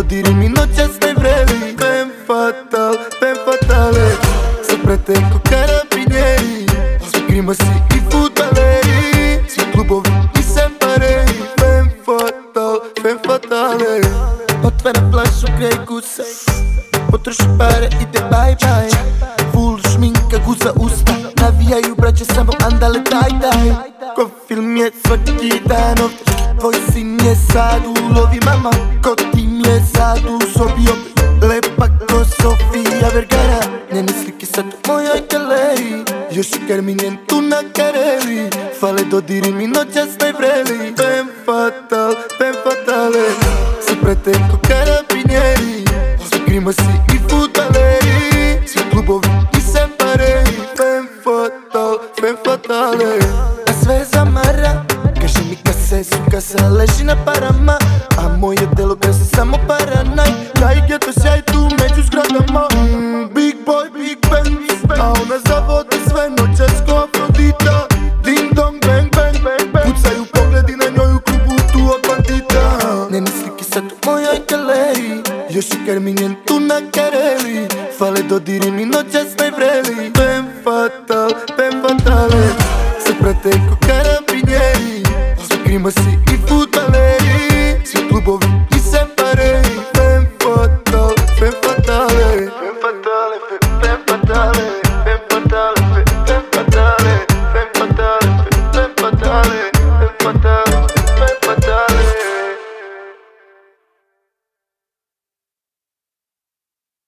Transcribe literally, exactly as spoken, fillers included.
dodiri mi noćas ne vreli. Femme fatale, femme fatale. Sopra te ko karabinjeri, svi grimasi i fudbaleri, svi klubovi i separeri. Femme fatale, femme fatale. Otvara flašu, grej gusa, potroši pare, ide bye bye. Full šminka, guza usta, navijaju braće samo andale daj daj. Ko film je svaki dan ovdje, tvoj sin je sad u lovi. Mama, ko tim je sad u sobi opet, lepa ko Sofia Vergara. Njene slike sad u mojoj galeriji, još i Carminjen tu na Kareli. Fale dodiri mi noćas ne vreli. Femme fatale, femme fatale. Sopra te ko karabinjeri, svi grimasi i fudbaleri, svi klubovi i separeri. Femme fatale, femme fatale. A sve zamara, kaže mi kad se suka leži na parama, a moje telo krasi samo paranaj. Taj geto sjaj tu među zgradama. mm, Big boy, big bang, a ona zavodi sve noćas ko Afrodita. Ding dong, bang, bang, bang, bang. Pucaju pogledi na njoj u klubu tu od bandita. Njene slike sad u mojoj galeriji, još i Carminjen tu na Kareli. Fale dodiri mi noćas ne vreli. Femme fatale, femme fatale. Sopra te ko karabinjeri, svi grimasi i fudbaleri.